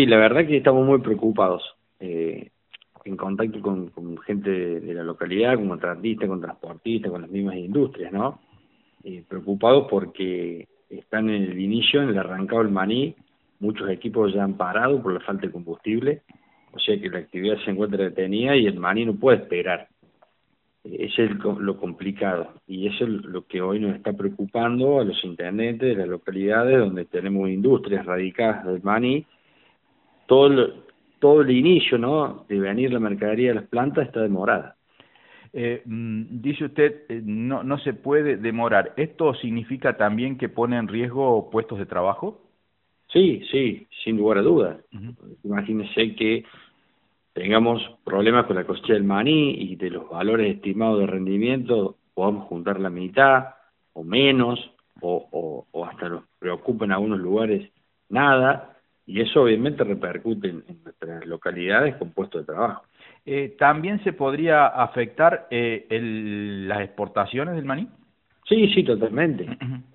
Sí, la verdad que estamos muy preocupados, en contacto con gente de la localidad, con contratistas, con transportistas, con las mismas industrias, ¿no? Preocupados porque están en el inicio, en el arrancado del maní, muchos equipos ya han parado por la falta de combustible, o sea que la actividad se encuentra detenida y el maní no puede esperar. Ese es lo complicado, y eso es lo que hoy nos está preocupando a los intendentes de las localidades donde tenemos industrias radicadas del maní. Todo el inicio, ¿no?, de venir la mercadería de las plantas está demorada. Dice usted, no se puede demorar. ¿Esto significa también que pone en riesgo puestos de trabajo? Sí, sí, sin lugar a dudas. Uh-huh. Imagínese que tengamos problemas con la cosecha del maní y de los valores estimados de rendimiento podamos juntar la mitad o menos, o hasta nos preocupa en algunos lugares nada, y eso obviamente repercute en nuestras localidades con puestos de trabajo. ¿También se podría afectar las exportaciones del maní? Sí, sí, totalmente.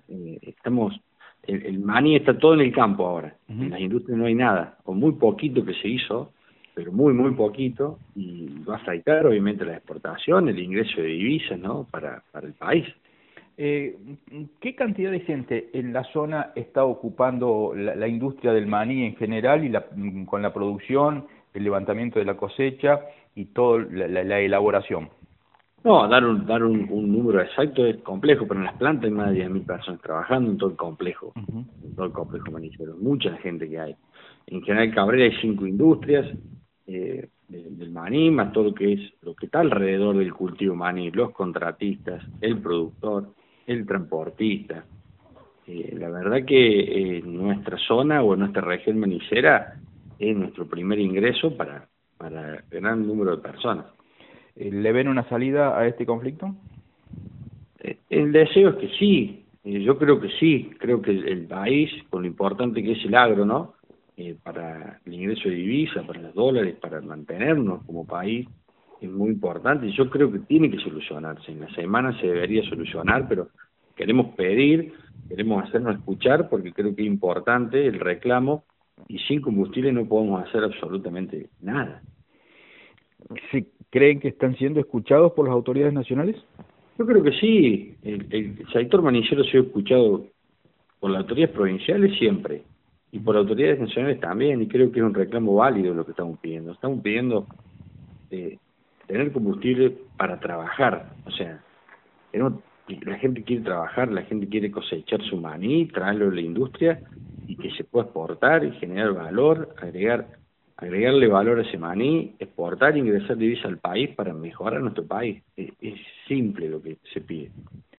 El maní está todo en el campo ahora. Uh-huh. En las industrias no hay nada, o muy poquito que se hizo, pero muy, muy poquito, y va a afectar obviamente la exportación, el ingreso de divisas, ¿no?, para el país. ¿Qué cantidad de gente en la zona está ocupando la industria del maní en general y con la producción, el levantamiento de la cosecha y toda la elaboración? No, dar un número exacto es complejo, pero en las plantas hay más de 10.000 personas trabajando en todo el complejo, Uh-huh. en todo el complejo manicero, mucha gente que hay. En General Cabrera hay 5 industrias del maní, más todo lo que está alrededor del cultivo maní, los contratistas, el productor, el transportista. La verdad que nuestra zona o nuestra región manicera es nuestro primer ingreso para gran número de personas. ¿Le ven una salida a este conflicto? El deseo es que sí, yo creo que sí, creo que el país, con lo importante que es el agro, ¿no?, para el ingreso de divisas, para los dólares, para mantenernos como país, es muy importante, y yo creo que tiene que solucionarse. En la semana se debería solucionar, pero queremos pedir, queremos hacernos escuchar, porque creo que es importante el reclamo, y sin combustible no podemos hacer absolutamente nada. ¿Sí creen que están siendo escuchados por las autoridades nacionales? Yo creo que sí, el sector manicero ha sido escuchado por las autoridades provinciales siempre, y por autoridades nacionales también, y creo que es un reclamo válido lo que estamos pidiendo. Estamos pidiendo tener combustible para trabajar, o sea, la gente quiere trabajar, la gente quiere cosechar su maní, traerlo a la industria, y que se pueda exportar y generar valor, agregarle valor a ese maní, exportar e ingresar divisas al país para mejorar nuestro país. Es simple lo que se pide.